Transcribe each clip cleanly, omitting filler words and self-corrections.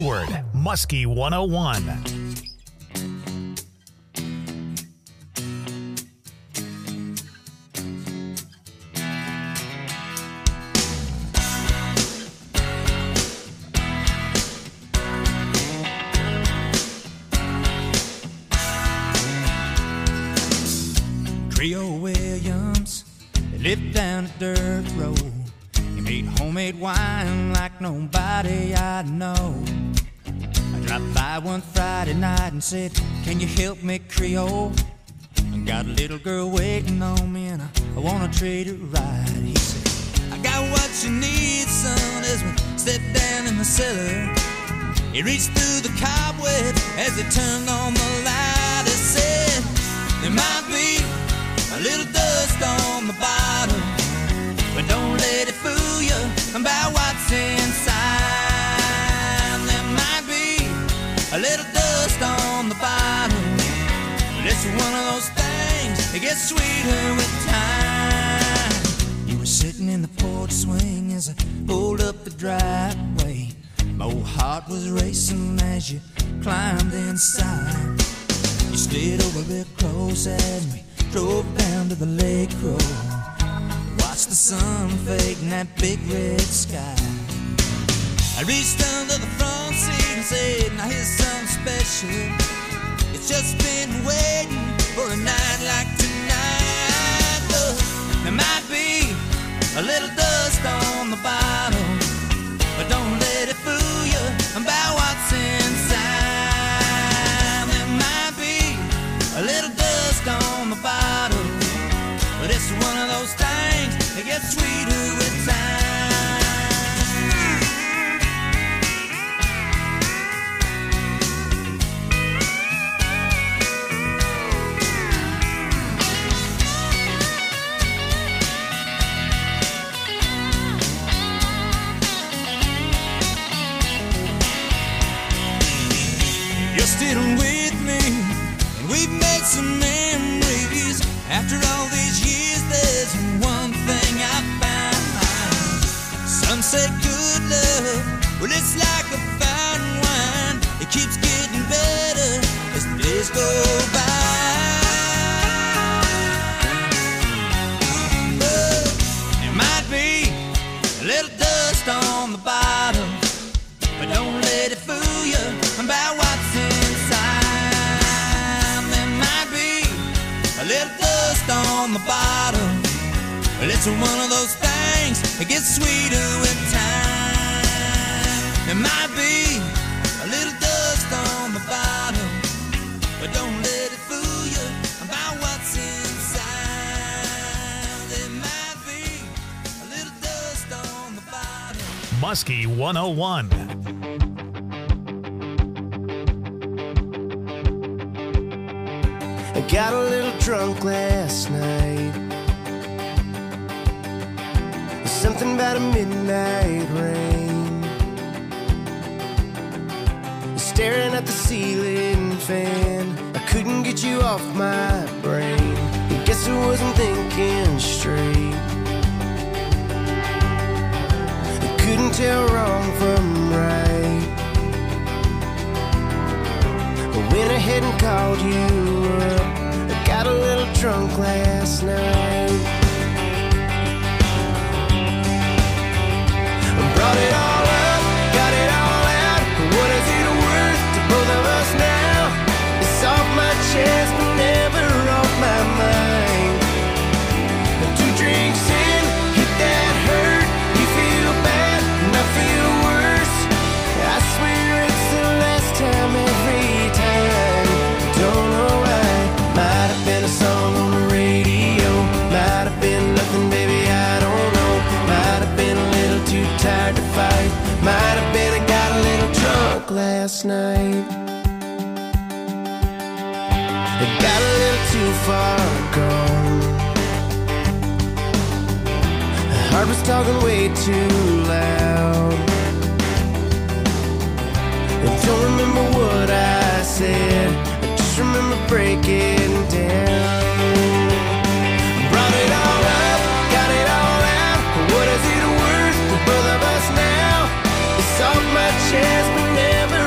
Word, Muskie 101. Creole Williams lived down a dirt road. He made homemade wine like nobody I know. I dropped by one Friday night and said, "Can you help me, Creole? I got a little girl waiting on me and I wanna treat her right." He said, "I got what you need, son," as we stepped down in the cellar. He reached through the cobweb as he turned on the light. He said, "There might be a little dust on the bottom, but don't let it fool you about what's inside. There might be a little dust on the bottom, but it's one of those things that gets sweeter with time." You were sitting in the porch swing as I pulled up the driveway. My old heart was racing as you climbed inside. You slid over real close as we drove down to the lake road. Watched the sun fade in that big red sky. I reached under the front seat and said, "Now here's something special. It's just been waiting for a night like tonight. Look, there might be a little dust on the bottom, but don't let it fool you about what's inside. There might be a little dust on the bottom, but it's one of those things that gets sweeter with time." You're still with me, and we've made some memories. After all these years, there's one thing I found. Some say good love, well, it's like a fine wine. It keeps getting better as the days go by. But there might be a little dust on the bottom, but don't let it fool you about what's inside. There might be a little dust on the bottom, but it's one of those things that gets sweeter with time. There might be a little dust on the bottom, but don't let it fool you about what's inside. There might be a little dust on the bottom. Muskie 101. I got a little drunk last night. Something about a midnight rain. Staring at the ceiling fan, I couldn't get you off my brain. I guess I wasn't thinking straight. I couldn't tell wrong from right. I went ahead and called you up. I got a little drunk last night. I brought it all up, got it all out. What is it worth to both of us now? It's off my chest but never off my mind. 2 drinks in, hit that hurt. You feel bad and I feel worse. I swear it's the last time every time. Don't know why. Might have been a song on the radio. Might have been nothing, baby, I don't know. Might have been a little too tired to fight. Might have been I got a little drunk last night. I got a little too far gone. My heart was talking way too loud. I don't remember what I said, I just remember breaking down. Brought it all up, got it all out. What is it worth to both of us now? It's off my chest but never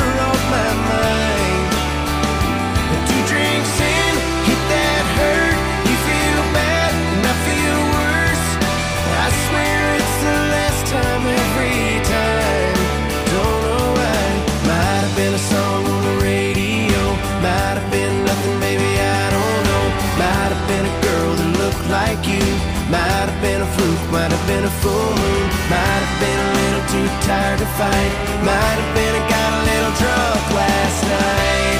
full moon. Might have been a little too tired to fight. Might have been I got a little drunk last night.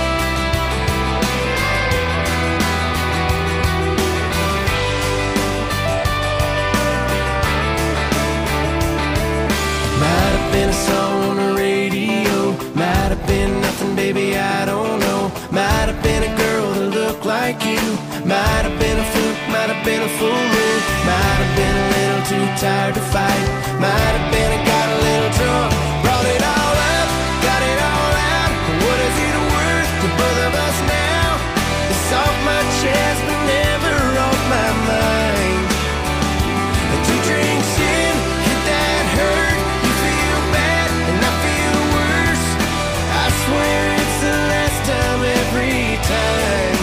Might have been a song on the radio. Might have been nothing, baby, I don't know. Might have been a girl that looked like you. Might have been a fluke, might have been a full moon. Might have been a little too tired to fight. Might have been I got a little drunk. Brought it all up, got it all out. What is it worth to both of us now? It's off my chest but never off my mind. Two drinks in, hit that hurt. You feel bad and I feel worse. I swear it's the last time every time.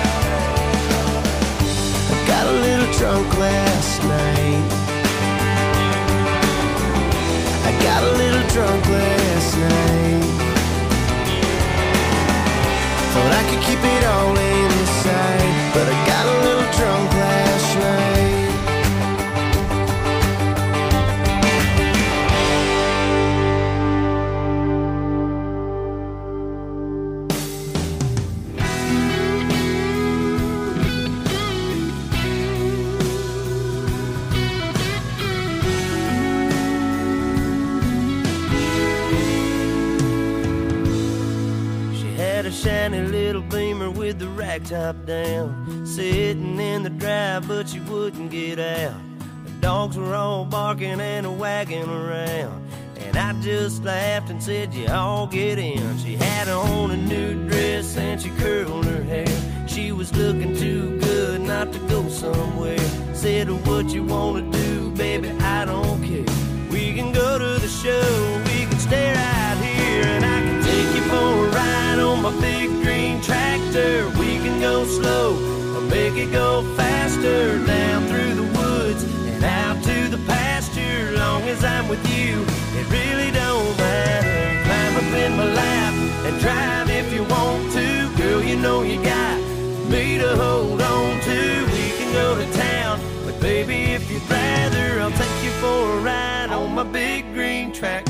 I got a little drunk last night. I got a little drunk last night. Thought I could keep it all inside, but I got a little drunk last night. Shiny little Beamer with the rag top down, sitting in the drive but she wouldn't get out. The dogs were all barking and wagging around, and I just laughed and said, you all get in. She had on a new dress and she curled her hair. She was looking too good not to go somewhere. Said, what you wanna do, baby, I don't care. We can go to the show, we can stay right here, and I can take you for a ride on my big green tractor. We can go slow or make it go faster, down through the woods and out to the pasture. Long as I'm with you, it really don't matter. Climb up in my lap and drive if you want to. Girl, you know you got me to hold on to. We can go to town, but baby, if you'd rather, I'll take you for a ride on my big green tractor.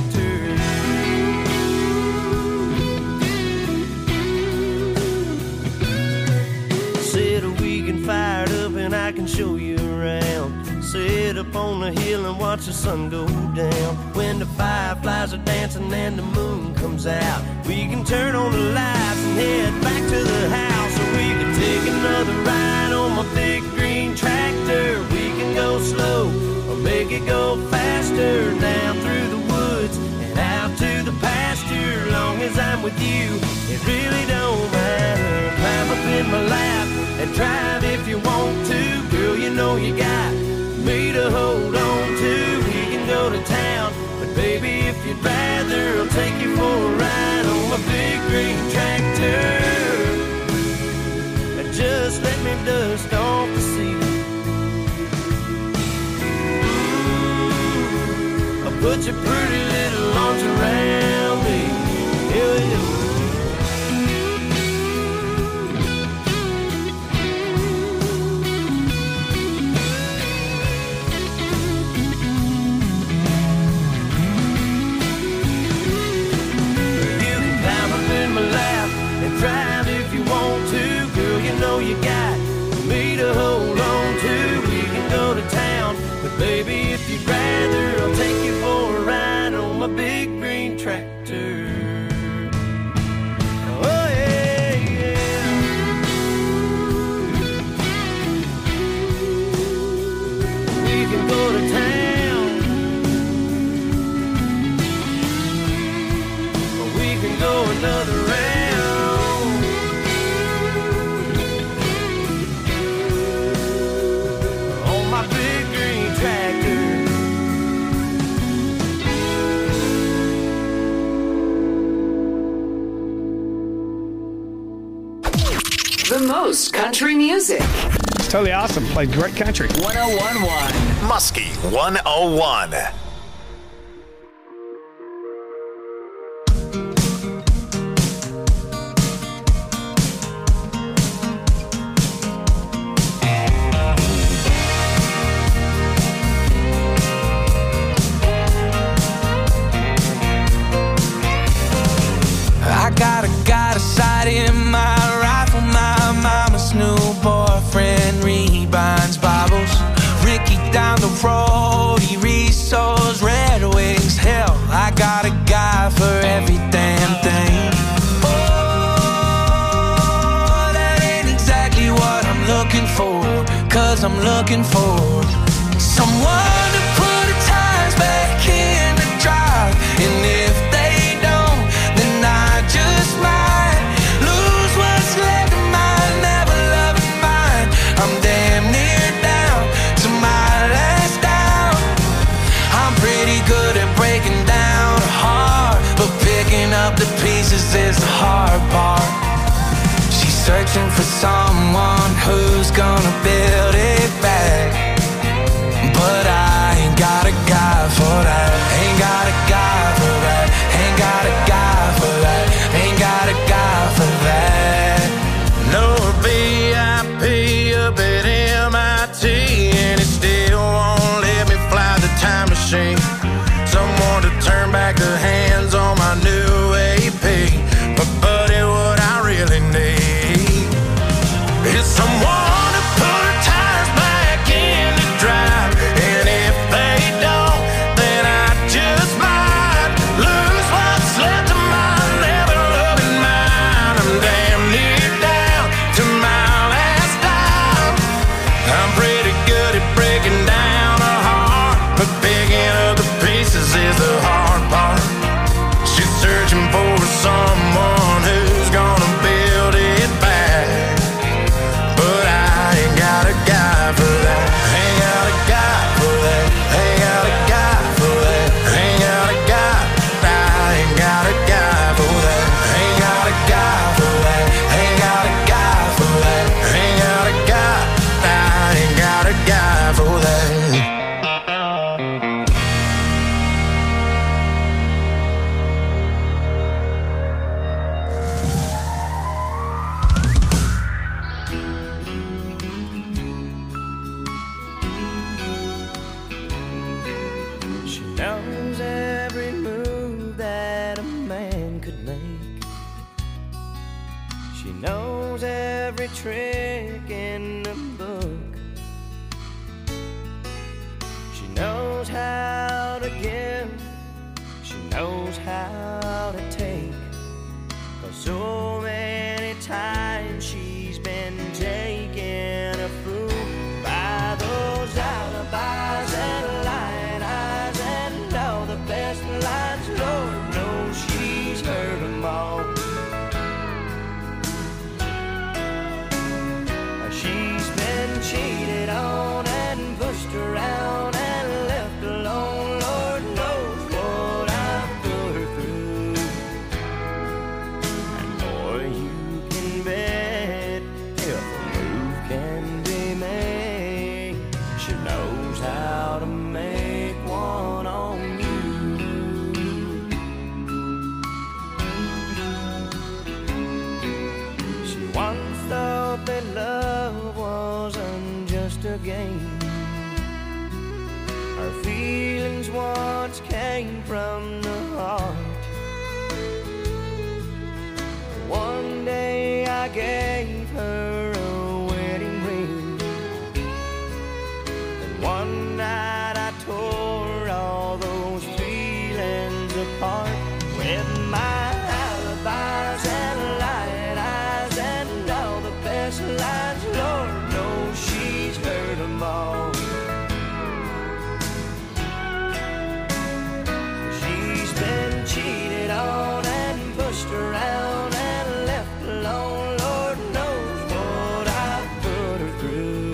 Fired up and I can show you around. Sit up on the hill and watch the sun go down. When the fireflies are dancing and the moon comes out, we can turn on the lights and head back to the house. Or we can take another ride on my big green tractor. We can go slow or make it go faster, down through the woods and out to the pasture. Long as I'm with you, it really don't matter. Climb up in my lap and drive if you want to. Girl, you know you got me to hold on to. We can go to town, but baby, if you'd rather, I'll take you for a ride on my big green tractor. Just let me dust off the seat. I'll put your pretty little arms around me. Yeah. Drive if you want to, girl, you know you got me to hold on to. We can go to town, but baby, if you'd rather, I'll take you for a ride on my big green tractor. Oh yeah, yeah. We can go to town, or we can go another round. The most country music. Totally awesome. Played great country. 1011. Muskie 101. 'cause I'm looking for someone to put the tires back in the drive. And if they don't, then I just might lose what's left of my never loving mind. I'm damn near down to my last down. I'm pretty good at breaking down a heart, but picking up the pieces is the hard part. She's searching for someone who's gonna build it back, but I ain't got a guy for that. Ain't got a guy for that. Ain't got a guy for that. Ain't got a guy for that. No VIP up at MIT, and it still won't let me fly the time machine. Someone to turn back the hands on my new AP. But buddy, what I really need is someone to put tires back in the drive. And if they don't, then I just might lose what's left of my never loving mind. I'm damn near down to my last dime. I'm pretty good at breaking down a heart, but picking up the pieces is the hard part. She's searching for someone who's gonna build it back, but I ain't got a guy for that. Ain't got a guy for that. Ain't got a guy for that. Ain't got a guy. I ain't got a guy for that. Ain't got a guy for that. Ain't got a guy for that. Ain't got a guy. I ain't got a guy for that. She knows every move that a man could make. She knows every trick in the book. She knows how to give. She knows how to take. 'Cause so many times she's been taken a fool by those alibis and lying eyes and all the best lines. Lord knows she's heard them all. She's been cheated on and pushed around and left alone. Lord knows what I've put her through. And boy, you can bet if a move can be made, she knows how to make one on you. She once thought that love wasn't just a game. Her feelings once came from the heart. One day I gave her a wedding ring, and one night I tore all those feelings apart with my alibis and lying eyes and all the best lines. Lord knows she's heard them all. She's been cheated on and pushed around and left alone. Lord knows what I've put her through.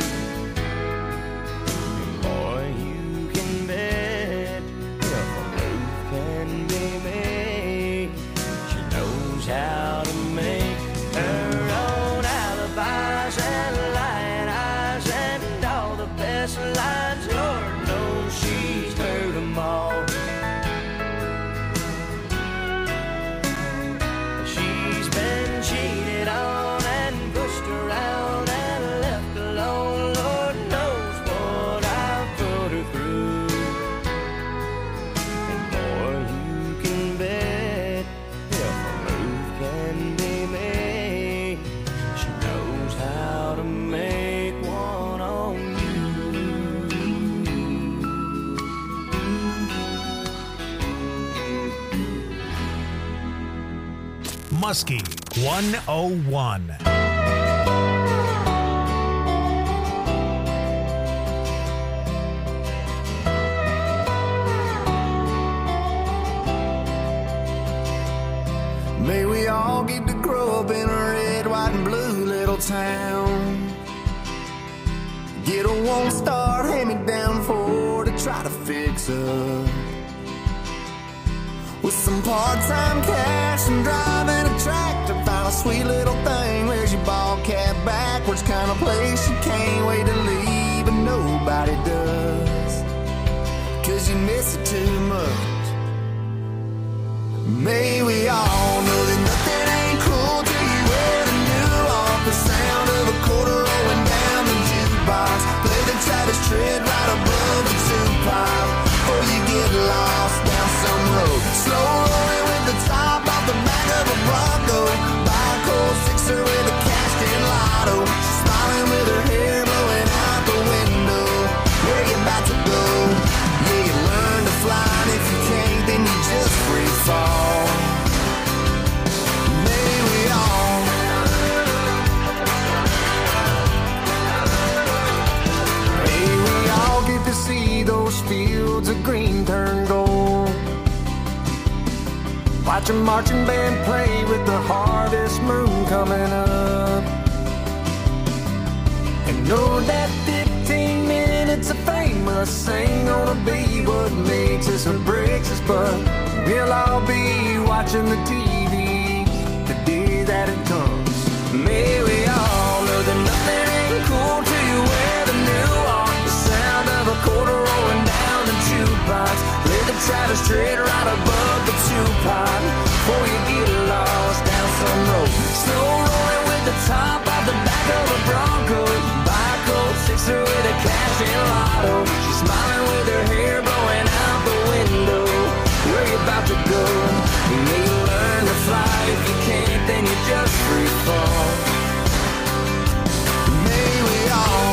And boy, you can bet if a move can be made, she knows how to make her own alibis and lying eyes and all the best lines. Lord knows she's heard them all. She's been cheated on and pushed around and left alone. Lord knows what I've put her through. And boy, you can bet if a move can be made, she knows how to make one on you. Muskie 101. May we all get to grow up in a red, white, and blue little town. Get a one-star hand-me-down Ford to try to fix up. With some part-time cash and driving a tractor, find a sweet little thing. Where's your ball cap backwards? Kind of place you can't wait to leave, and nobody does, 'cause you miss it too much. May we all know that nothing ain't cool till you wear the new off. The sound of a quarter rolling down the jukebox. Play the Travis Tritt right above the two-pipe, or you get lost down some road. Slow rolling with the top off the back of a Bronco. Buy a cold sixer with a cashed-in lotto. She's smiling with her hair blowing out the window. Where you about to go? Yeah, you learn to fly, and if you can't, then you just free fall. May we all get to see those fields of green turn gold. Watch a marching band play with the harvest moon coming up. And know that 15 minutes of fame must ain't gonna be what makes us or breaks us, but we'll all be watching the TV the day that it comes. May we all know that nothing ain't cool till you wear the new on. The sound of a quarter rolling down the jukebox. Play the Travis Tritt right above the two-pipe, before you get lost down some road. Slow rolling with the top off the back of a Bronco. Buy a cold sixer with a cash-in lotto. She's smiling with her hair blowing out the window. Where you about to go? You may learn to fly. If you can't, then you just free fall. May we all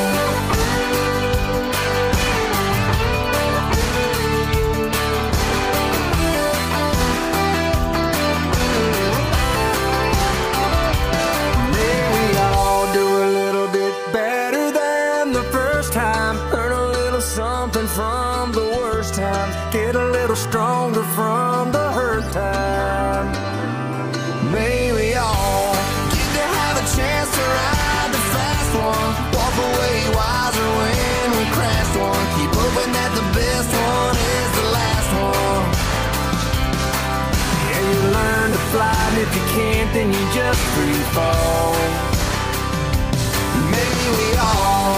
something from the worst times, get a little stronger from the hurt time. May we all get to have a chance to ride the fast one, walk away wiser when we crashed one. Keep hoping that the best one is the last one. Yeah, you learn to fly, and if you can't, then you just free fall. May we all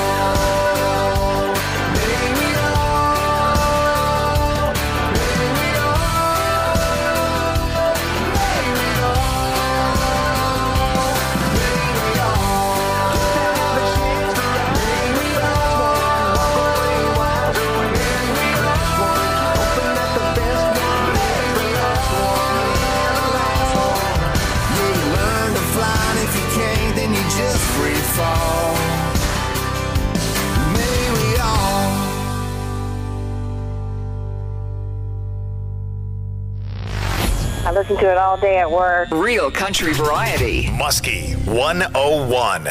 just free fall. May we all. I listen to it all day at work. Real country variety. Muskie 101.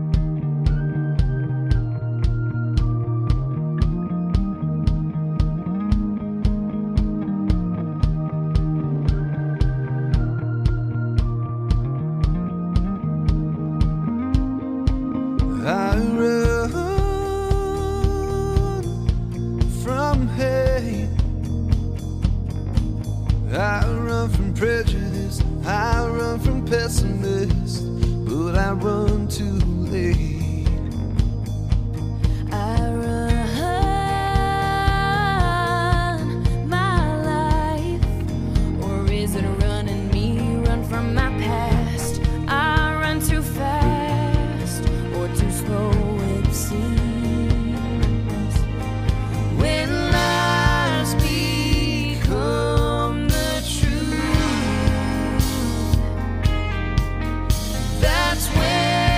I run from hate, I run from prejudice, I run from pessimists, but I run too late. I run my life, or is it running me? Run from my past. I run too fast, or too slow it seems. When lies become the truth, that's when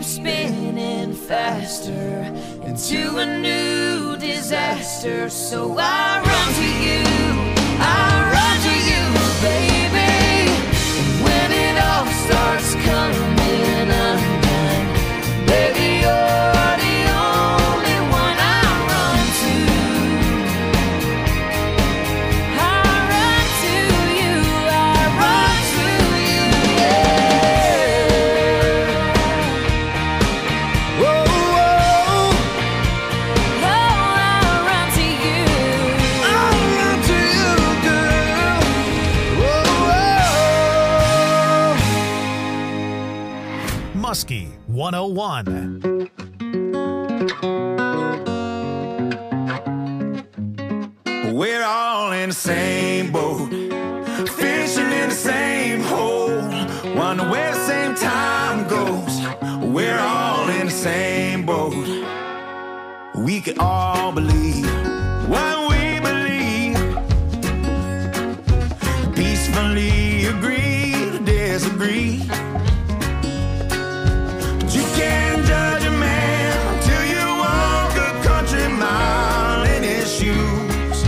spinning faster into a new disaster. So I run to you, baby. And when it all starts coming undone, baby, you're the only one I run to. I run to you, yeah. Whoa, whoa. Oh, I run to you. I run to you, girl. Whoa, whoa. Muskie 101. We're all in the same boat, fishing in the same hole, wonder where the same time goes. We're all in the same boat. We can all believe what we believe, peacefully agree to disagree. But you can't judge a man until you walk a country mile in his shoes.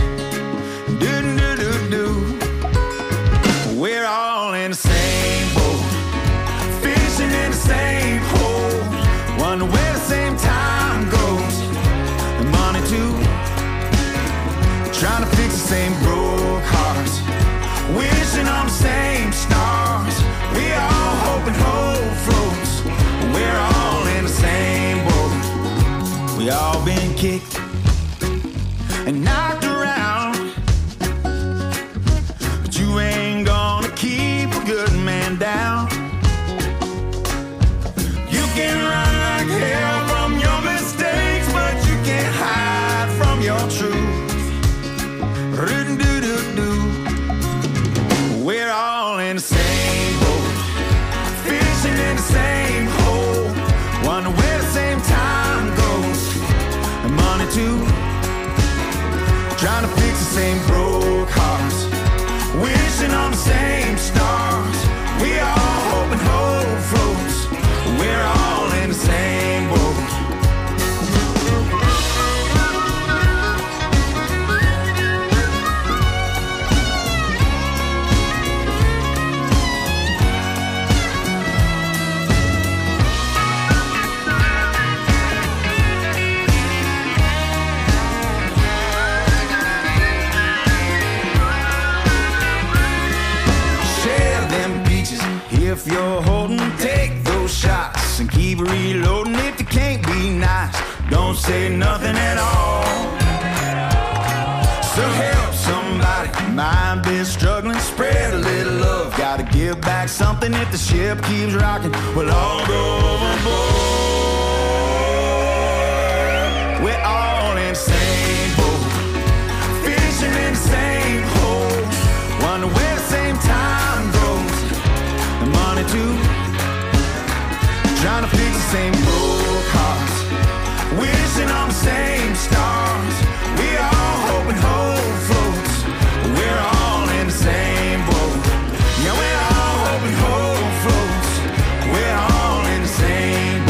We're all in the same boat, fishing in the same hole, wonder where the same time goes. And money too, trying to fix the same broke hearts, wishing on the same stars. We all hope and hope floats. We're all in the same boat. We all been kicked and knocked around, but you ain't gonna keep a good man down. You can run like hell from your mistakes, but you can't hide from your truth. We're all in the same boat, fishing in the same hole, wonder where the same time goes. And money too, trying to fix the same broke hearts, wishing on the same stars. We all hope and hope floats. We're all in the same boat. If you're holding, take those shots and keep reloading. If you can't be nice, don't say nothing at all. So help somebody, mind be struggling, spread a little love. Gotta give back something if the ship keeps rocking. We'll all go overboard. We're all in the same boat, fishing in the same hole, wonder where the same time goes. Money too, trying to fix the same broke hearts, wishing on the same stars. We all hope and hope floats. We're all in the same boat. Yeah, we're all hope and hope floats. We're all in the same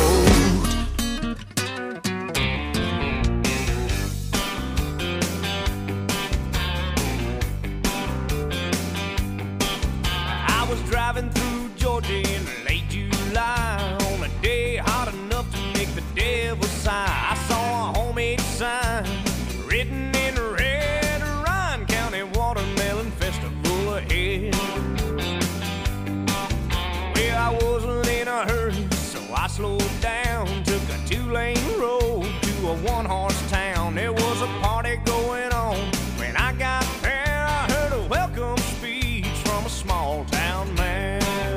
I was driving through Georgia in late July on a day hot enough to make the devil sigh. I saw a homemade sign written in red, Ryan County Watermelon Festival ahead. Well, I wasn't in a hurry, so I slowed down, took a 2-lane road to a 1-horse town. There was a party going on. When I got there, I heard a welcome speech from a small town man.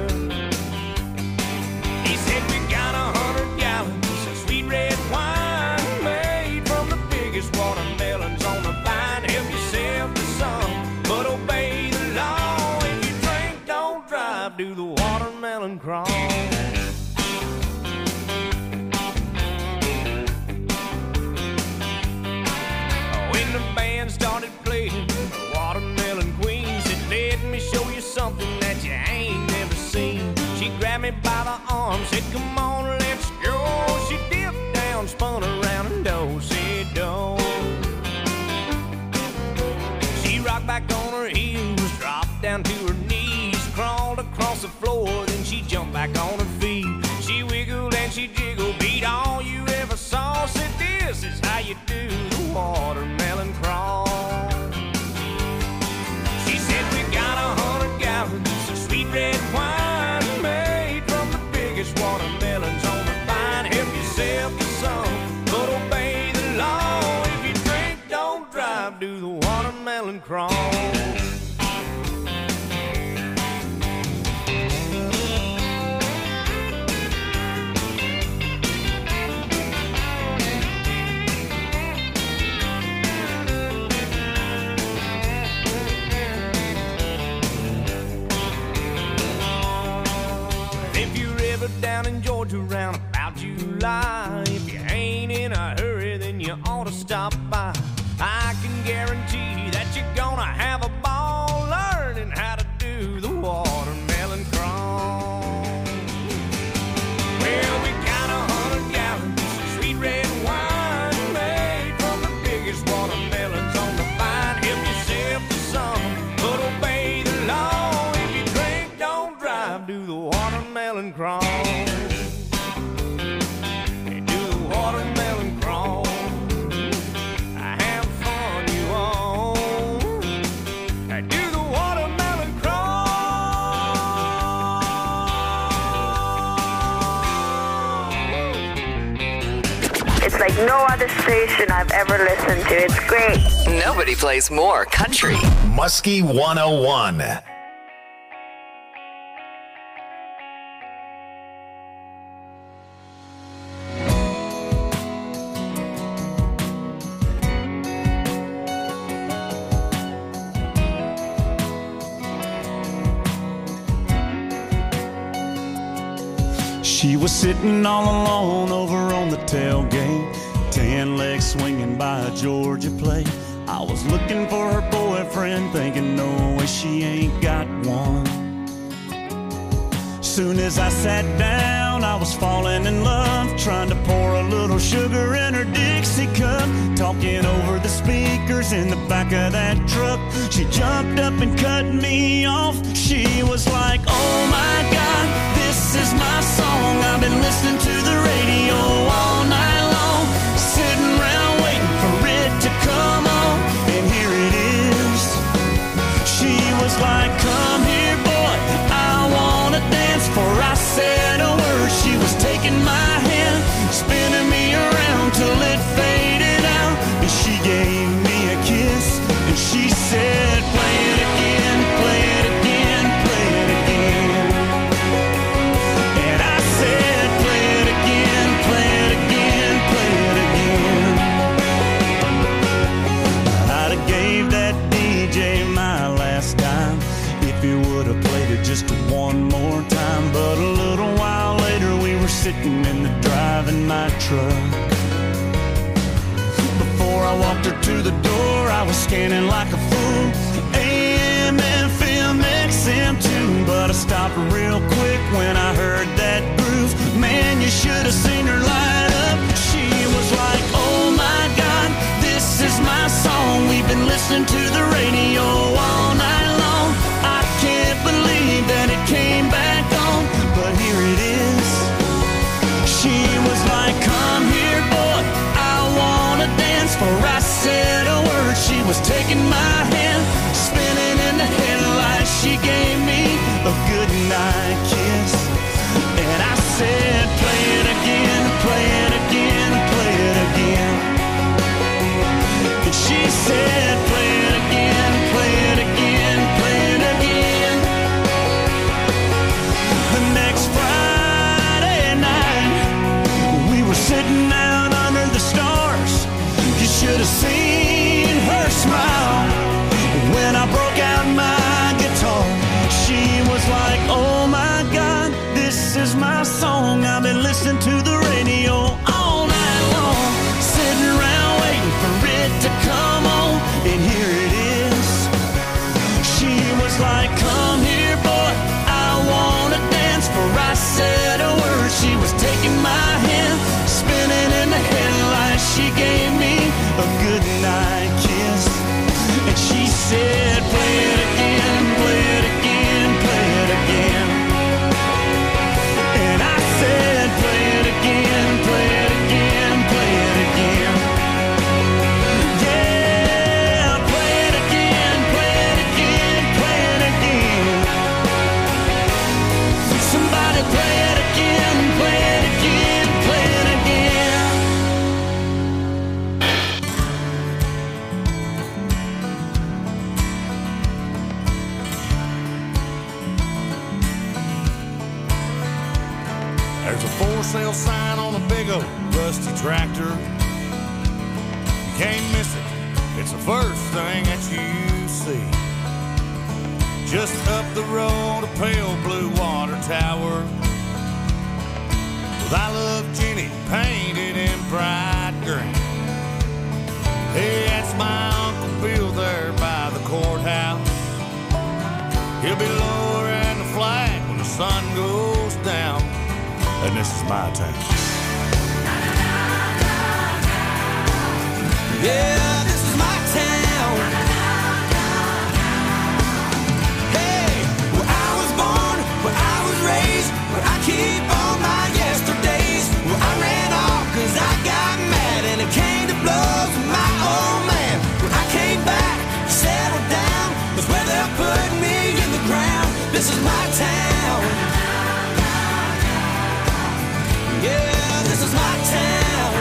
He said, we got 100 gallons of sweet red wine made from the biggest watermelons on the vine. Help yourself to some, but obey the law. If you drink, don't drive, do the watermelon crawl. When the band started playing Watermelon Queen, said, let me show you something that you ain't never seen. She grabbed me by the arm, said, come on, let's back on her feet. She wiggled and she jiggled, beat all you ever saw. Said this is how you do the watermelon crawl. She said we got 100 gallons of sweet red wine made from the biggest watermelons on the vine. Help yourself to some, but obey the law. If you drink, don't drive, do the watermelon crawl. Down in Georgia round about July, if you ain't in a hurry, then you ought to stop by. I can guarantee that you're gonna have a ball learning how to do the watermelon crawl. Well, we got 100 gallons of sweet red wine made from the biggest watermelons on the vine. Help yourself to some, but obey the law. If you drink, don't drive, do the watermelon crawl. Watermelon crawl. Have fun, you all. Do the watermelon crawl. It's like no other station I've ever listened to. It's great. Nobody plays more country. Muskie 101. She was sitting all alone over on the tailgate, tan legs swinging by a Georgia plate. I was looking for her boyfriend, thinking no way she ain't got one. Soon as I sat down, I was falling in love, trying to pour a little sugar in her Dixie cup, talking over the speakers in the back of that truck. She jumped up and cut me off. She was like, oh my God, this is my song. I've been listening to the radio all night long, sitting around waiting for it to come on, and here it is. She was like, come here, boy, I wanna dance. Before I said a word, she was taking my hand, spinning me around till it faded out. And she gave me a kiss, and she said, play it again, play it again, play it again. And I said, play it again, play it again, play it again. I'd have gave that DJ my last dime if he would have played it just one more time. But a little while later we were sitting in the driving my truck. Before I walked her to the door, I was scanning like a fool, AM, FM, XM too. But I stopped real quick when I heard that groove. Man, you should have seen her light up. She was like, oh my God, this is my song. We've been listening to the radio all night long. I can't believe that it came back on, but here it is. She was like, come here, boy, I wanna dance. For I said a word, she was taking my hand, spinning in the headlights. She gave me a goodnight kiss, and I said, play it again, play it again, play it again. And she said, play it again, play it again, play it again. The next Friday night, we were sitting out under the stars. You should have seen her smile when I broke out my guitar. She was like, oh my God, this is my song. I've been listening to the radio all night long, sitting around waiting for it to come on, and here it is. She was like, come here, boy, I wanna dance. For I said a word, she was taking my hand, spinning in the headlights. She gave me a goodnight kiss, and she said, play it again, play it again, play it again. There's a for sale sign on a big old rusty tractor. You can't miss it, it's the first thing that you see. Just up the road, a pale blue water tower with I Love Jenny painted in bright green. Hey, that's my Uncle Bill there by the courthouse. He'll be lowering the flag when the sun goes down. And this is my town. Yeah, this is my town. Hey, where I was born, where I was raised, where I keep all my yesterdays, where I ran off cause I got mad and it came to blows with my old man. When I came back, settled down, was where they're putting me in the ground. This is my town. Yeah, this is my town.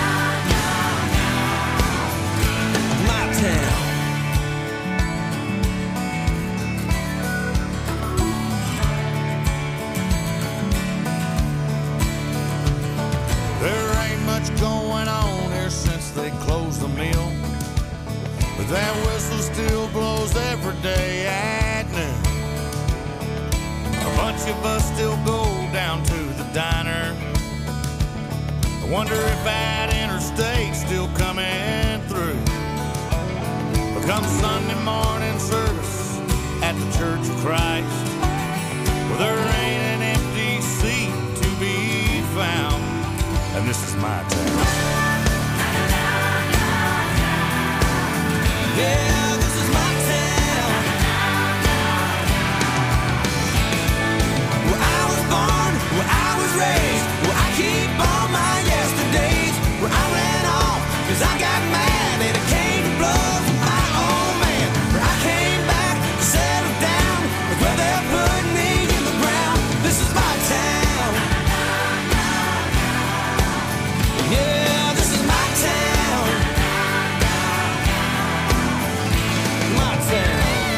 My town. There ain't much going on here since they closed the mill, but that whistle still blows every day at noon. A bunch of us still go down to the diner. I wonder if that interstate's still coming through. But come Sunday morning service at the Church of Christ, well, there ain't an empty seat to be found. And this is my town. Yeah, this is my town. Where I was born, where I was raised, where I keep all my yesterdays, where I ran off cause I got mad and it came to blows with my old man. Where I came back, settled down, with where they're putting me in the ground. This is my town. Yeah, this is my town. My town.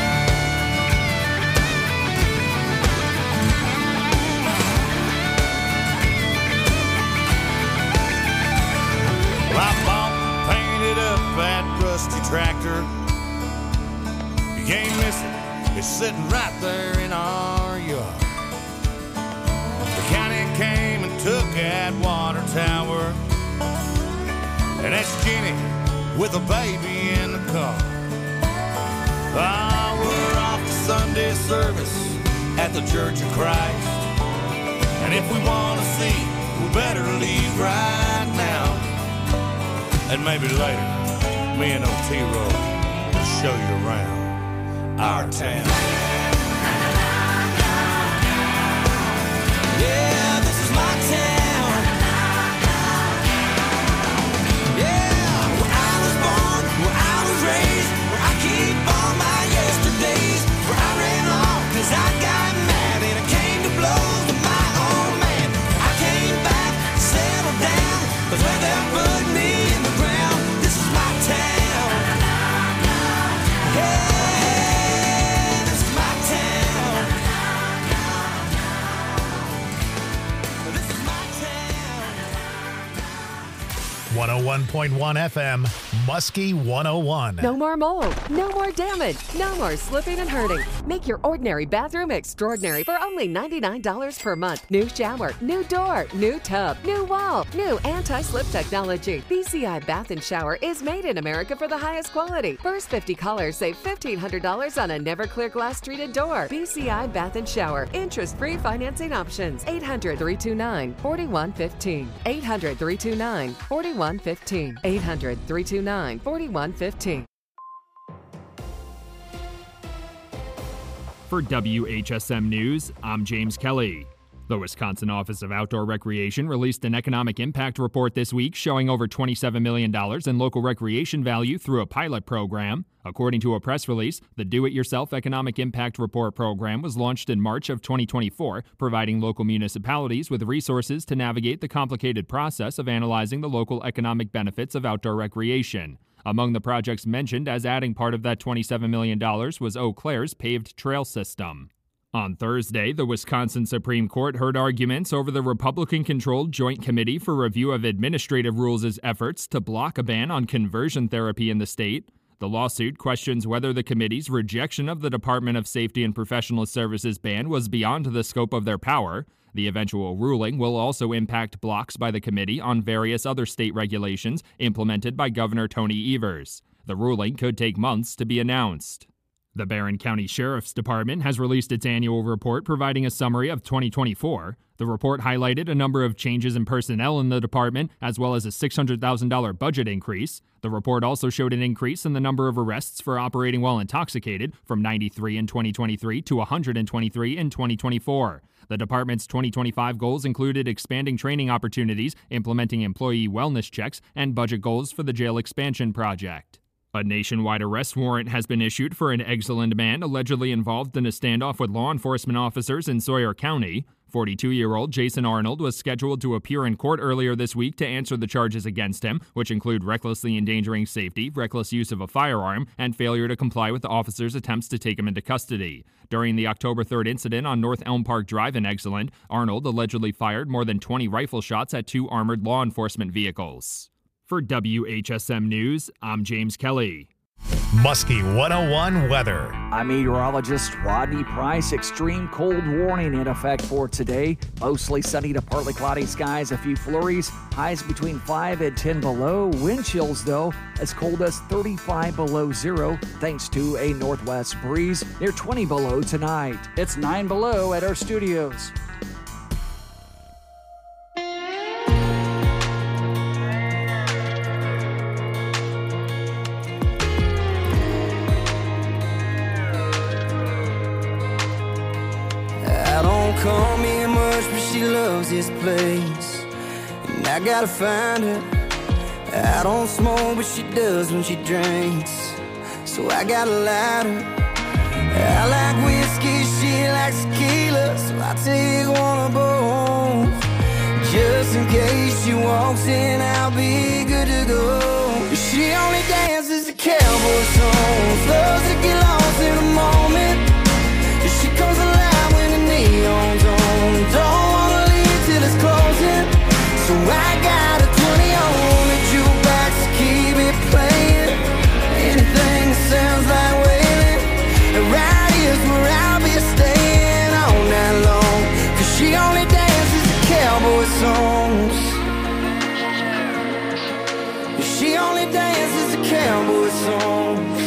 Well, I bought, painted up that rusty tractor. You can't miss it, it's sitting right there in our yard. The county came and took that water tower, and that's Jenny with a baby in the car. Ah, we're off to Sunday service at the Church of Christ, and if we want to see, we better leave right now. And maybe later, me and Otero will show you around our town. Yeah, this is my town. Yeah, where I was born, where I was raised, where I keep all my yesterdays, where I ran off cause I got mad and it came to blows with my old man. I came back, settled down, cause where they're putting me in the ground. This is my town. Yeah, this is my town. This is my town. 101.1 FM, Muskie 101. No more mold, no more damage, no more slipping and hurting. Make your ordinary bathroom extraordinary for only $99 per month. New shower, new door, new tub, new wall, new anti-slip technology. BCI Bath and Shower is made in America for the highest quality. First 50 callers save $1,500 on a Never-Clear glass treated door. BCI Bath and Shower. Interest-free financing options. 800-329-4115. 800-329-4115. 800-329-4115. For WHSM News, I'm James Kelly. The Wisconsin Office of Outdoor Recreation released an economic impact report this week showing over $27 million in local recreation value through a pilot program. According to a press release, the Do-It-Yourself Economic Impact Report program was launched in March of 2024, providing local municipalities with resources to navigate the complicated process of analyzing the local economic benefits of outdoor recreation. Among the projects mentioned as adding part of that $27 million was Eau Claire's paved trail system. On Thursday, the Wisconsin Supreme Court heard arguments over the Republican-controlled Joint Committee for Review of Administrative Rules' efforts to block a ban on conversion therapy in the state. The lawsuit questions whether the committee's rejection of the Department of Safety and Professional Services ban was beyond the scope of their power. The eventual ruling will also impact blocks by the committee on various other state regulations implemented by Governor Tony Evers. The ruling could take months to be announced. The Barron County Sheriff's Department has released its annual report providing a summary of 2024. The report highlighted a number of changes in personnel in the department, as well as a $600,000 budget increase. The report also showed an increase in the number of arrests for operating while intoxicated from 93 in 2023 to 123 in 2024. The department's 2025 goals included expanding training opportunities, implementing employee wellness checks, and budget goals for the jail expansion project. A nationwide arrest warrant has been issued for an Exeland man allegedly involved in a standoff with law enforcement officers in Sawyer County. 42-year-old Jason Arnold was scheduled to appear in court earlier this week to answer the charges against him, which include recklessly endangering safety, reckless use of a firearm, and failure to comply with the officers' attempts to take him into custody. During the October 3rd incident on North Elm Park Drive in Exeland, Arnold allegedly fired more than 20 rifle shots at 2 armored law enforcement vehicles. For WHSM News, I'm James Kelly. Muskie 101 weather. I'm meteorologist Rodney Price. Extreme cold warning in effect for today. Mostly sunny to partly cloudy skies, a few flurries. Highs between 5 and 10 below. Wind chills, though, as cold as 35 below zero, thanks to a northwest breeze near 20 below tonight. It's 9 below at our studios. Call me much, but she loves this place, and I gotta find her. I don't smoke, but she does when she drinks, so I gotta light her. I like whiskey, she likes tequila, so I take one of both. Just in case she walks in, I'll be good to go. She only dances to cowboy songs, loves to get lost in a moment. She comes alive when the neon's on. Don't wanna leave till it's closing, so I got a 20 on the jukebox to keep it playing. Anything that sounds like wailing, and right here's where I'll be staying all night long, 'cause she only dances to cowboy songs. She only dances to cowboy songs.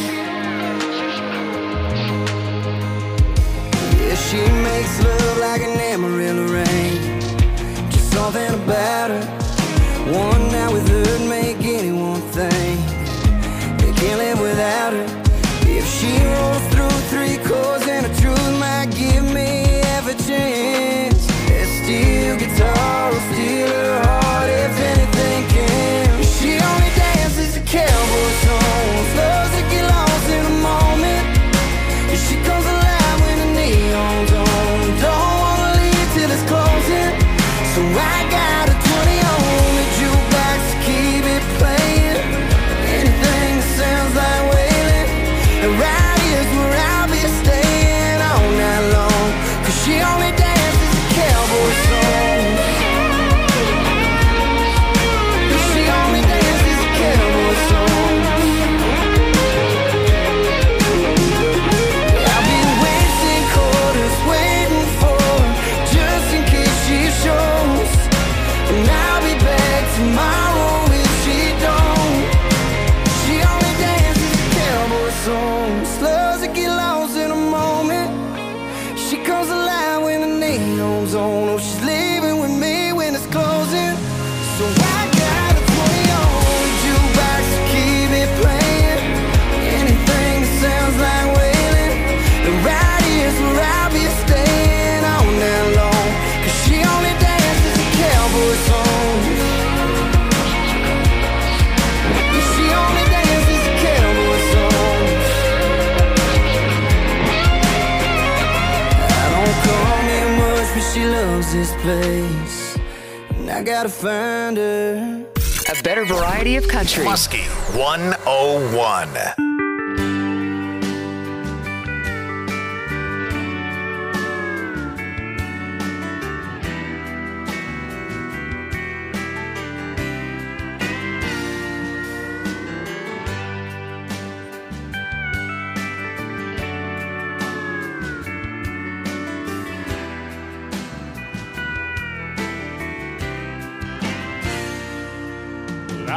She makes love like an Amarillo rain, just something about her. One night with her'd make anyone think they can't live without her. If she rolls through 3 chords and the truth might give me half a chance, that steel guitar will steal her heart if anything can. She only dances to cowboy songs, loves to get lost in a moment. She comes alive when the neon's on. Don't wanna leave till it's closing, so I got a 20 on the jukebox to keep it playing. Anything that sounds like wailing, and right here's where I'll be staying all night long, 'cause she only dances to cowboy songs. She only dances to cowboy songs. Waiting for her, just in case she shows, and I'll be back tomorrow if she don't. She only dances to cowboy songs, loves to get lost in a moment. She comes alive when the neon's on. Oh, she's leaving with me when it's closing, so I got a 20 on the jukebox to keep it playing. Anything that sounds like wailing, and right here's where I'll be staying all night long, 'cause she only dances to cowboy songs. She only dances to cowboy songs. I don't call me much, but she loves this place, and I gotta find her. A better variety of country. Muskie 101.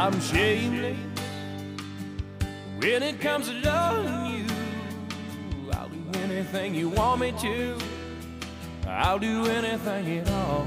I'm shameless when it comes to loving you. I'll do anything you want me to. I'll do anything at all.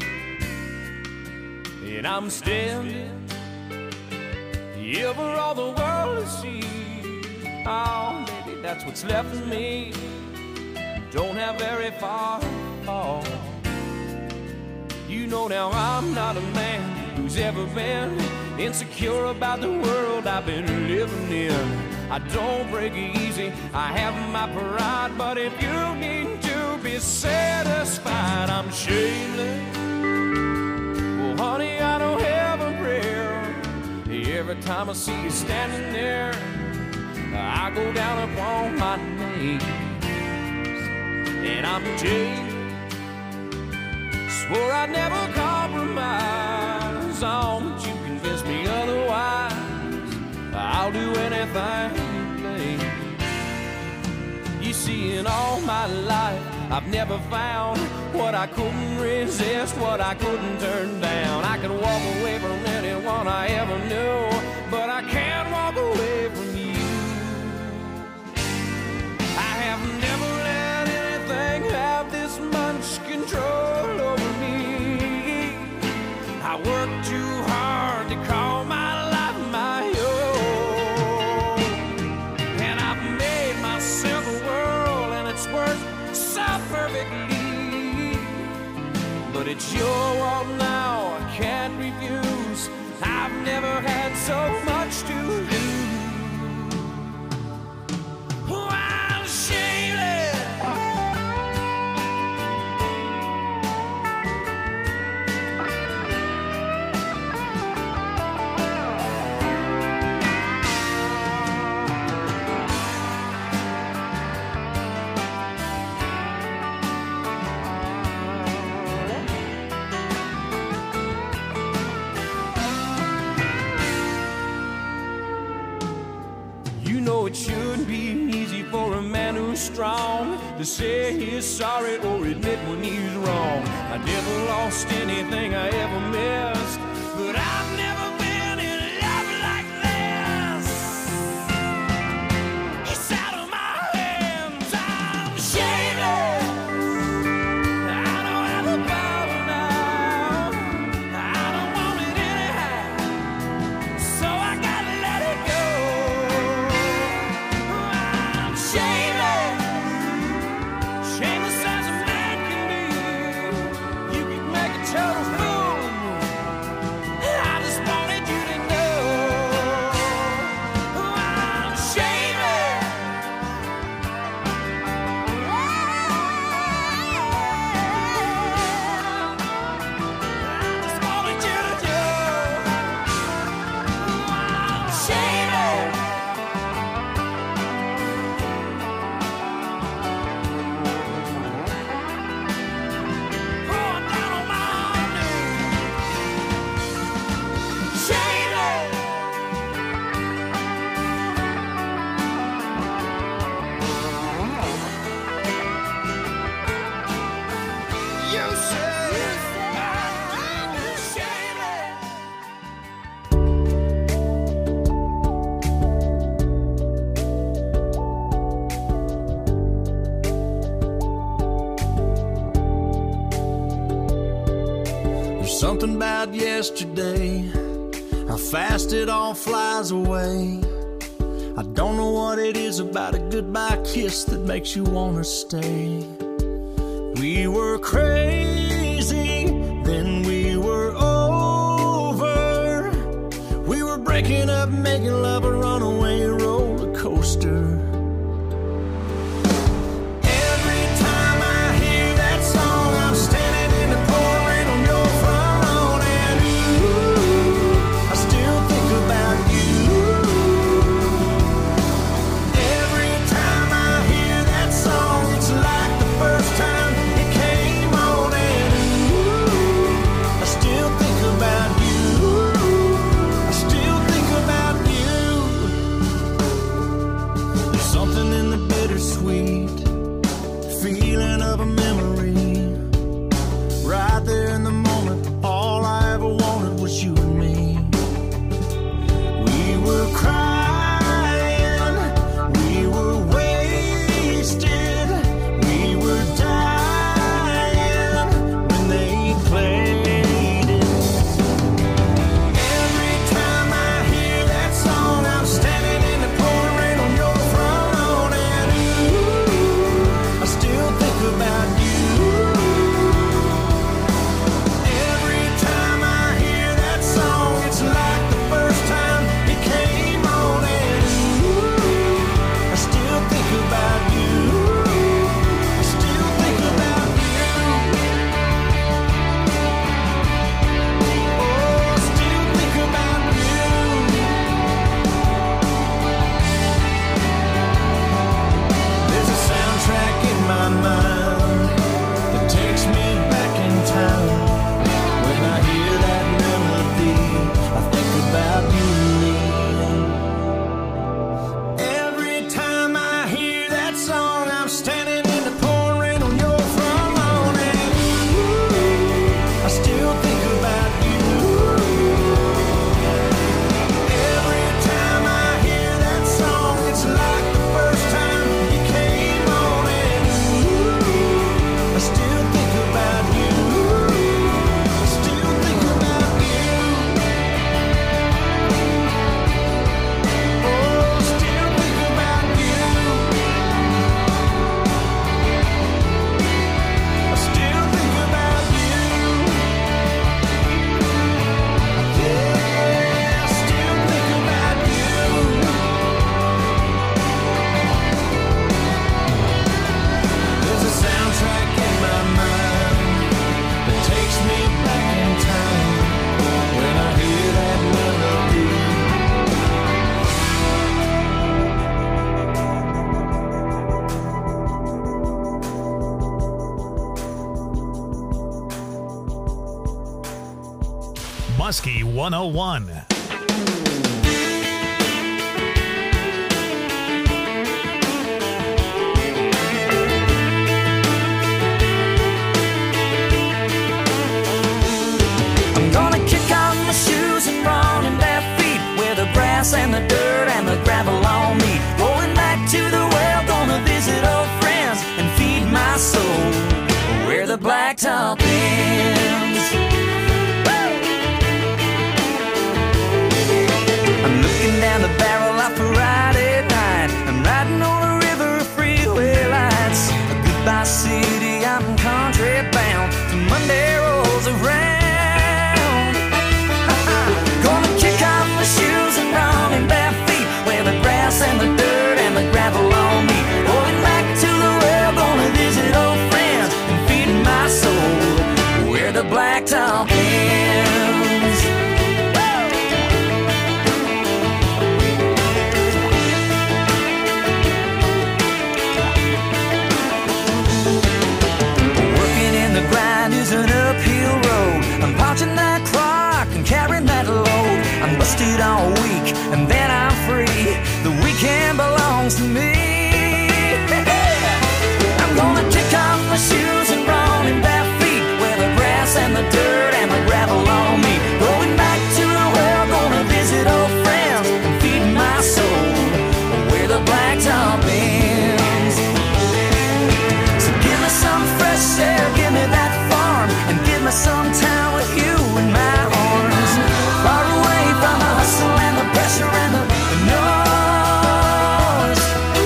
And I'm standing here for all the world to see. Oh, baby, that's what's left of me. Don't have very far to fall. You know now I'm not a man who's ever been insecure about the world I've been living in. I don't break easy, I have my pride, but if you need to be satisfied, I'm shameless. Well, honey, I don't have a prayer. Every time I see you standing there, I go down upon my knees. And I'm Jay. Swore I'd never compromise. Oh, but you convince me otherwise. I'll do anything you please. You see, in all my life, I've never found what I couldn't resist, what I couldn't turn down. I could walk away from anyone I ever knew, but I can't walk away from you. I have never let anything have this much control over me. I work too hard to call my life my own, and I've made myself a world, and it's worked so perfectly. But it's your world now, I can't refuse. I've never had so much to lose. Oh, I'm shameless. It shouldn't be easy for a man who's strong to say he's sorry or admit when he's wrong. I never lost anything I ever missed, but I've never been in love like this. It's out of my hands, I'm shameless. I don't have the power now, I don't want it anyhow, so I gotta let it go. Shameless as a man can be. You could make a total fool of me. I just wanted you to know I'm shameless. I just wanted you to know I'm shameless. Something about yesterday, how fast it all flies away. I don't know what it is about a goodbye kiss that makes you wanna stay. We were crazy, then we were over. We were breaking up, making love a runaway roller coaster. Still think about you. about you. Every time I hear that song, it's like the first time you came on, and I still think about you. I still think about you. Oh, still think about you. I still think about you. Yeah, I still think about you. There's a soundtrack in my mind that takes me back in time when I hear that melody. Muskie 101. I'm gonna kick off my shoes and run in bare feet where the grass and the dirt and the gravel on me. Going back to the well, gonna visit old friends and feed my soul where the blacktop ends. I'm looking down the barrel of a Friday night. I'm riding on a river of freeway lights. A goodbye city, I'm country bound till Monday rolls around. Gonna kick off my shoes and run in bare feet where the grass and the dirt and the gravel on me. Going back to the well, gonna visit old friends and feed my soul where the blacktop ends. Working in the grind is an uphill road. I'm punching that clock and carrying that load. I'm busted all week and then I'm free. The weekend belongs to me. I'm gonna kick off my shoes and run in bare feet where the grass and the dirt and the gravel on me. Going back to the well, gonna visit old friends and feed my soul where the blacktop ends. So give me some fresh air, give me that farm, and give me some time with you in my arms. Far away from the hustle and the pressure and the noise.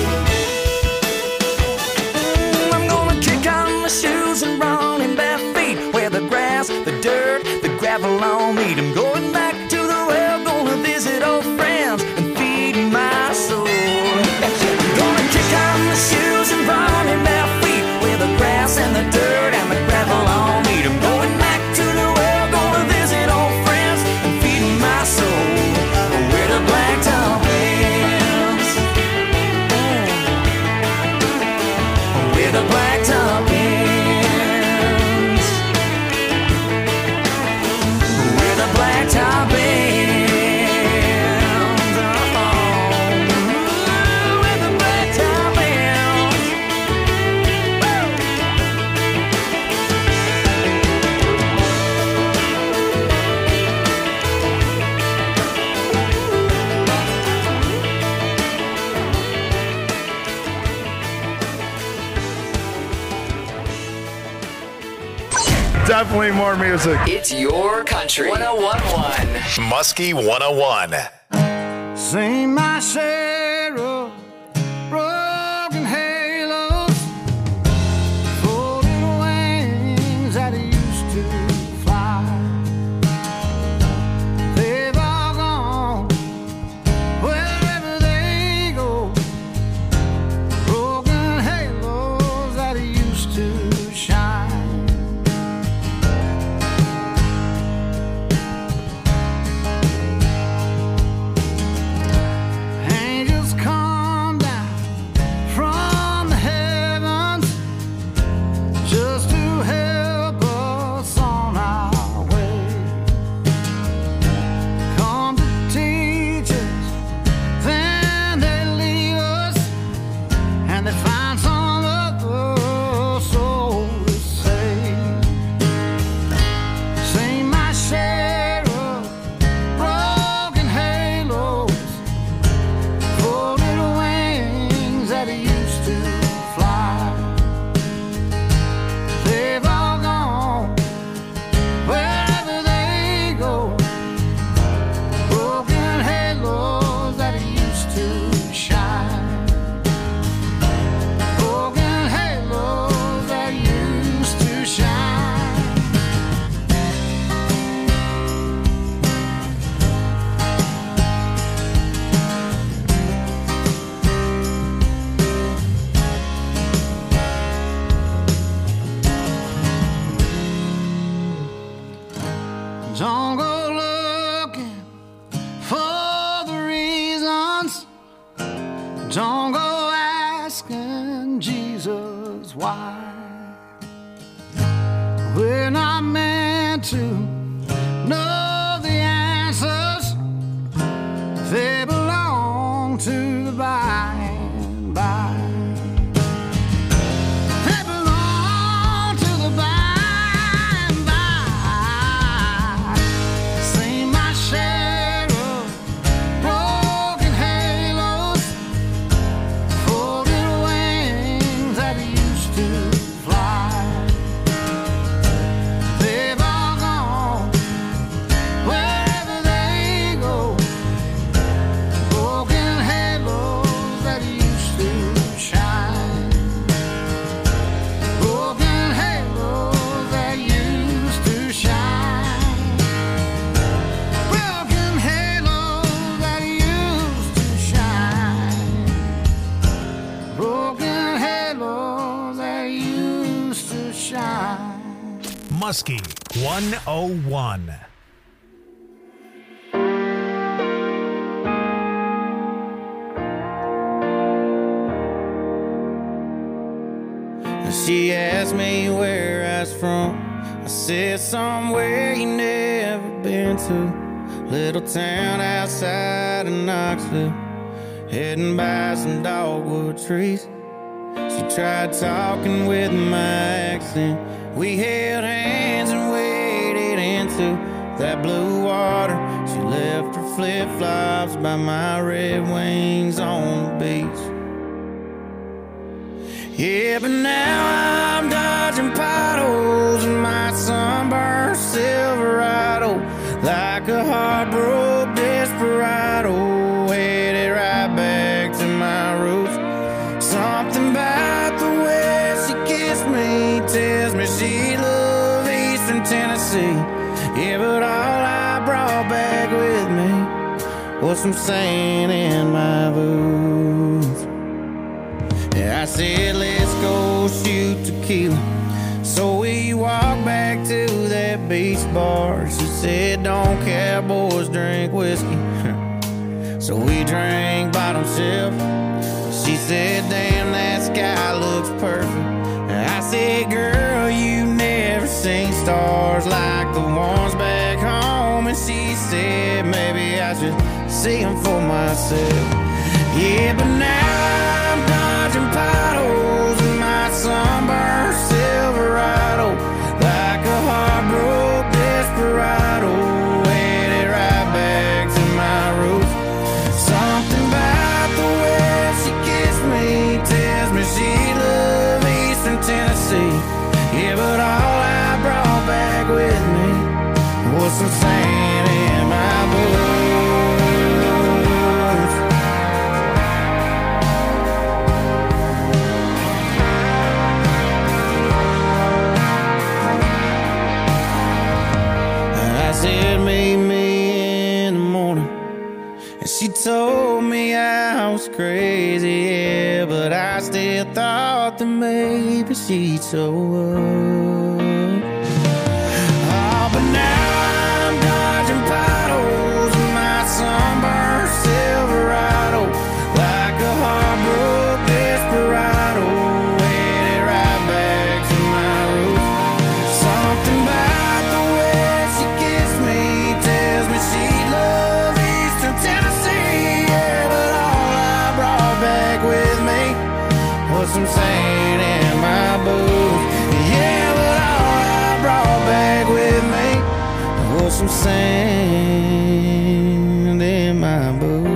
I'm gonna kick on my shoes and run in bare feet where the grass, the dirt, the gravel on me. I'm going back to the well, gonna visit old friends and feed my soul. I'm gonna kick on my shoes and run in bare feet where the grass and the dirt and the gravel on me. I'm going back to the well, gonna visit old friends and feed my soul where the blacktop ends. Where the blacktop ends. Where the blacktop ends. Oh, where the blacktop ends. Definitely more music. It's your country. 1011. Muskie 101. Sing my share of broken halos, folded wings that used to fly. They've all gone wherever they go. Broken halos that used to shine. Angels Don't go looking for the reasons. Don't go asking Jesus why. We're not meant to know the answers. They belong to the by and by. They belong to the by and by. Seen my share of broken halos, folded wings that used to fly. They've all gone wherever they go. Broken halos that used to shine. Broken halos that used to shine. Broken halos that used to shine. Broken halos that used to shine. Muskie 101. She asked me where I was from. I said somewhere you never been to. Little town outside of Knoxville, heading by some dogwood trees. She tried talking with my accent. We held hands and waded into that blue water. She left her flip-flops by my Red Wings on the beach. Yeah, but now I'm dodging potholes in my sunburned Silverado, like a heartbroken desperado, headed right back to my roots. Something about the way she kissed me tells me she loved Eastern Tennessee. Yeah, but all I brought back with me was some sand in my boots. I said, let's go shoot tequila. So we walked back to that beach bar. She said, don't cowboys drink whiskey. So we drank bottom shelf. She said, damn, that sky looks perfect. I said, girl, you never seen stars like the ones back home. And she said, maybe I should see them for myself. Yeah, but now I'm dodging potholes in my sunburned Silverado, like a heartbroken desperado, headed right back to my roots. Something about the way she kissed me tells me she loved Eastern Tennessee. Yeah, but all I brought back with me was some sand in my boots. Said meet me in the morning, and she told me I was crazy, yeah, but I still thought that maybe she'd show up. Oh, but now I'm dodging potholes in my sunburned Silverado, like a heartbroken desperado, headed right back to my roots. Something about the way she kissed me tells me she loved Eastern Tennessee. Yeah, but all I brought back with me was some sand in my boots. Yeah, but all I brought back with me was some sand in my boots.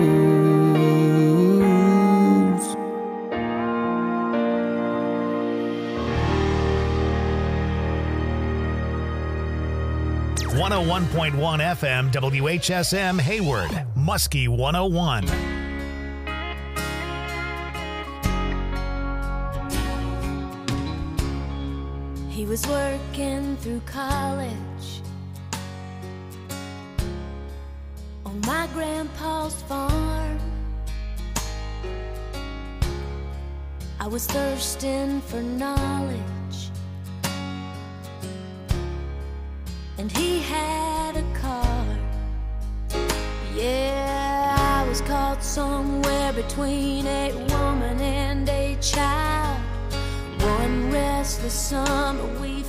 101.1 FM WHSM Hayward, Muskie 101. He was working through college on my grandpa's farm. I was thirsting for knowledge, and he had a between a woman and a child. One restless summer we